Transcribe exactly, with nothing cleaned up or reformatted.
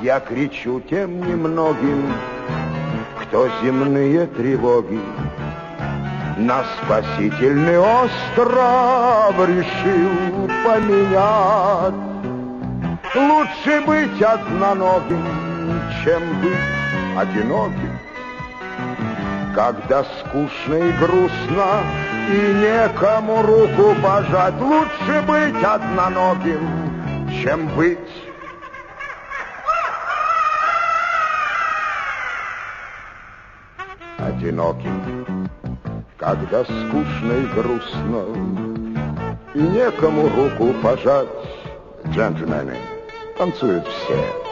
я кричу тем немногим, кто земные тревоги на спасительный остров решил поменять. Лучше быть одноногим, чем быть одиноким, когда скучно и грустно и некому руку пожать. Лучше быть одноногим, чем быть одиноким, когда скучно и грустно и некому руку пожать. Джентльмены, танцуют все.